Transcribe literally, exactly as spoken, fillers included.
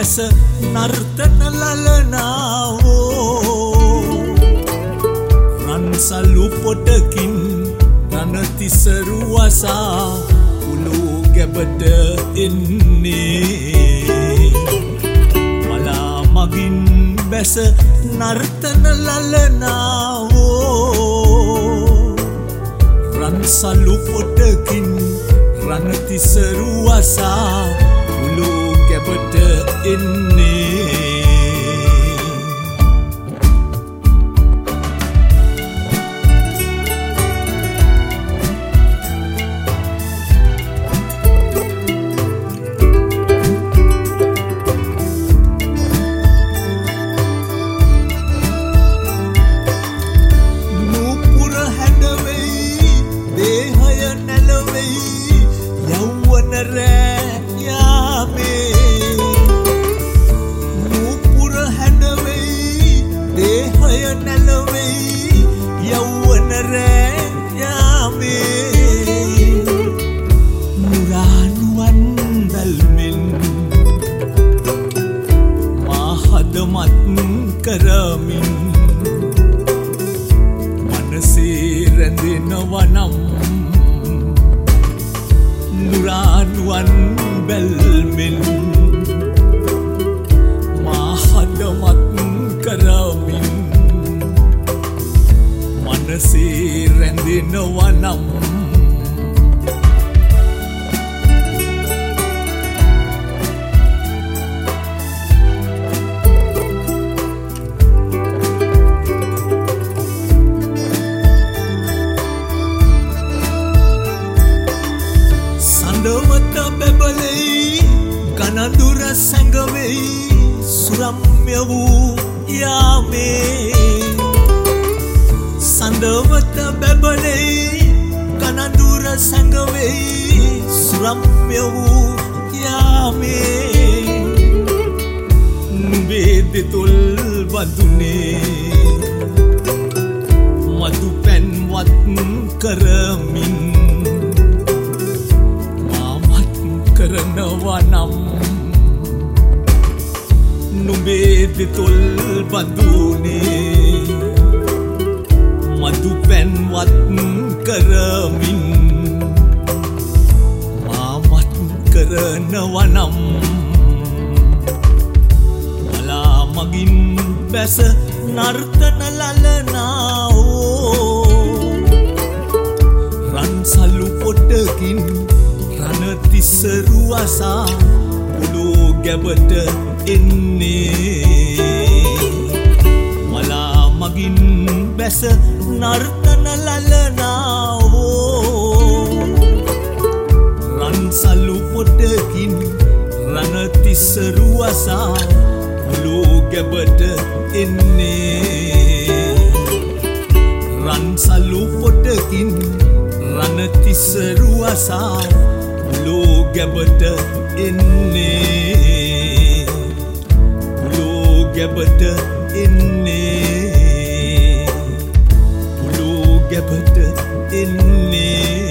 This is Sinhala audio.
බැස නර්තන ලලනාවෝ රන්සලු පොටකින් රණතිසරු වසා උළු ගැබට එන්නේ මලා මගින් බැස නර්තන ලලනාවෝ රන්සලු පොටකින් රණතිසරු වසා උළු ගැබට එන්නේ නූපුර හැඩවෙයි දේහය නැලවෙයි යෞවන රෑ යාමේ නූපුර හැඩවෙයි දේහය නැලවෙයි යෞවන රෑ යාමේ මුරානුවන් බැල්මෙන් මා හදමත් කරමින් මනසේ රැඳෙනවා නම් නුරානුවන් බැල්මෙන් මා හදමත් කරමින් මනසේ රැඳෙනවා නම් සඳවත බැබලෙයි ගණදුර සැඟවෙයි සුරම්‍ය වූ යාමේ සඳවත බැබලෙයි ගණදුර සැඟවෙයි සුරම්‍ය වූ යාමේ නුඹේ දෙතොල් වදුනේ මధు පැන්වත් කරමින් කරනවා නම් නුඹේ දෙතොල් බඳුනේ මధు පැන්වත් කරමින් මාමත් කරනවා නම් මලා මගින් බැස නර්තන ලලනාවෝ රන්සලු පොටකින් රණතිසරු වසා උළු ගැබට එන්නේ මලා මගින් බැස නර්තන ලලනාවෝ රන්සලු පොටකින් රණතිසරු වසා උළු ගැබට එන්නේ රන්සලු පොටකින් රණතිසරු වසා උළු ගැබට එන්නේ උළු ගැබට එන්නේ උළු ගැබට එන්නේ